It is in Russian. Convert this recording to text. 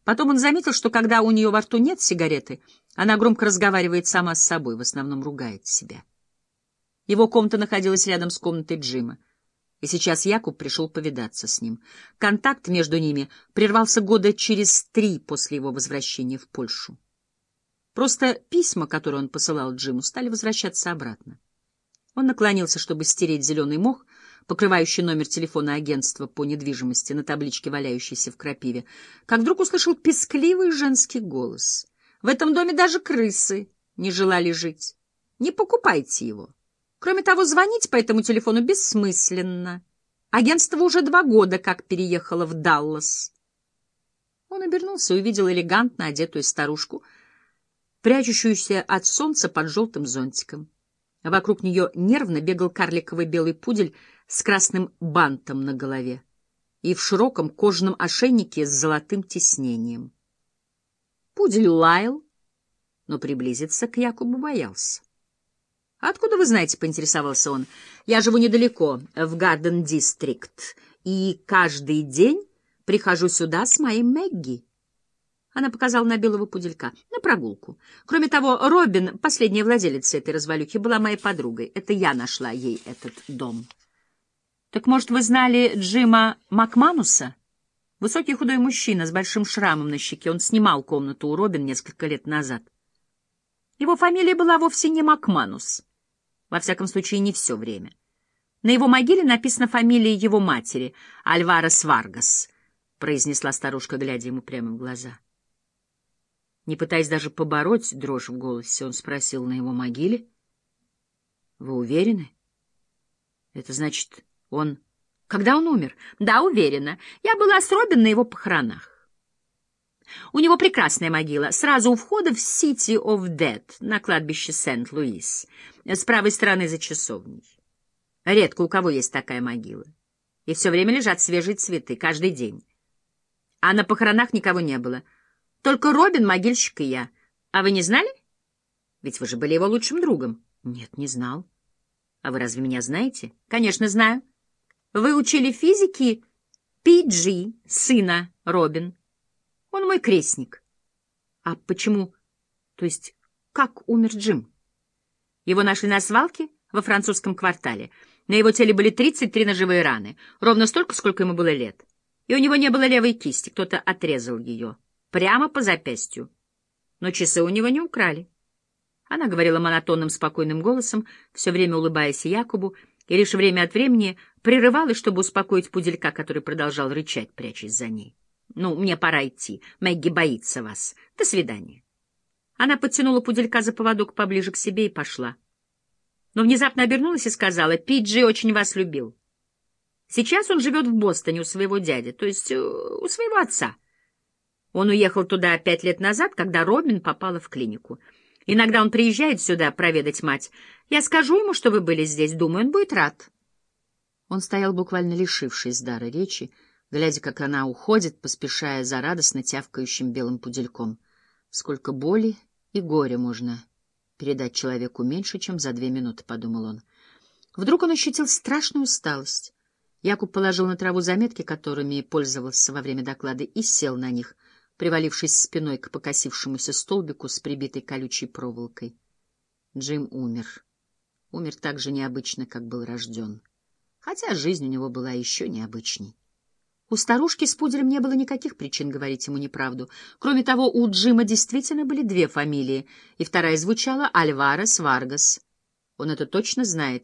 Потом он заметил, что когда у нее во рту нет сигареты, она громко разговаривает сама с собой, в основном ругает себя. Его комната находилась рядом с комнатой Джима, и сейчас Якуб пришел повидаться с ним. Контакт между ними прервался года через 3 после его возвращения в Польшу. Просто письма, которые он посылал Джиму, стали возвращаться обратно. Он наклонился, чтобы стереть зеленый мох, покрывающий номер телефона агентства по недвижимости на табличке, валяющейся в крапиве, как вдруг услышал пескливый женский голос. «В этом доме даже крысы не желали жить. Не покупайте его. Кроме того, звонить по этому телефону бессмысленно. Агентство уже 2 года как переехало в Даллас». Он обернулся и увидел элегантно одетую старушку, прячущуюся от солнца под желтым зонтиком. Вокруг нее нервно бегал карликовый белый пудель с красным бантом на голове и в широком кожаном ошейнике с золотым тиснением. Пудель лаял, но приблизиться к Якубу боялся. «Откуда вы знаете?» — поинтересовался он. «Я живу недалеко, в Гарден-Дистрикт, и каждый день прихожу сюда с моей Мэгги». Она показала на белого пуделька. «На прогулку. Кроме того, Робин, последняя владелица этой развалюхи, была моей подругой. Это я нашла ей этот дом». «Так, может, вы знали Джима Макмануса?» Высокий худой мужчина с большим шрамом на щеке. Он снимал комнату у Робин несколько лет назад. Его фамилия была вовсе не Макманус. Во всяком случае, не все время. На его могиле написана фамилия его матери, Альварес Варгас, произнесла старушка, глядя ему прямо в глаза. Не пытаясь даже побороть дрожь в голосе, он спросил: на его могиле? Вы уверены? Это значит, он... Когда он умер? Да, уверена. Я была с Робин на его похоронах. У него прекрасная могила, сразу у входа в City of Dead, на кладбище Сент-Луис, с правой стороны за часовней. Редко у кого есть такая могила. И все время лежат свежие цветы, каждый день. А на похоронах никого не было. Только Робин, могильщик и я. А вы не знали? Ведь вы же были его лучшим другом. Нет, не знал. А вы разве меня знаете? Конечно, знаю. Вы учили физики Пи-Джи, сына Робин. Он мой крестник. А почему? То есть, как умер Джим? Его нашли на свалке во французском квартале. На его теле были 33 ножевые раны, ровно столько, сколько ему было лет. И у него не было левой кисти, кто-то отрезал ее. Прямо по запястью. Но часы у него не украли. Она говорила монотонным, спокойным голосом, все время улыбаясь Якубу, и лишь время от времени прерывалась, чтобы успокоить пуделька, который продолжал рычать, прячась за ней. «Ну, мне пора идти. Мэгги боится вас. До свидания». Она подтянула пуделька за поводок поближе к себе и пошла. Но внезапно обернулась и сказала: «Пи-Джи очень вас любил. Сейчас он живет в Бостоне у своего дяди, то есть у своего отца. Он уехал туда 5 лет назад, когда Робин попала в клинику. Иногда он приезжает сюда проведать мать. Я скажу ему, что вы были здесь. Думаю, он будет рад». Он стоял, буквально лишившись дара речи, глядя, как она уходит, поспешая за радостно тявкающим белым пудельком. Сколько боли и горя можно передать человеку меньше, чем за 2 минуты, — подумал он. Вдруг он ощутил страшную усталость. Якуб положил на траву заметки, которыми пользовался во время доклада, и сел на них, привалившись спиной к покосившемуся столбику с прибитой колючей проволокой. Джим умер. Умер так же необычно, как был рожден. Хотя жизнь у него была еще необычней. У старушки с пуделем не было никаких причин говорить ему неправду. Кроме того, у Джима действительно были 2 фамилии, и вторая звучала Альварес Варгас. Он это точно знает,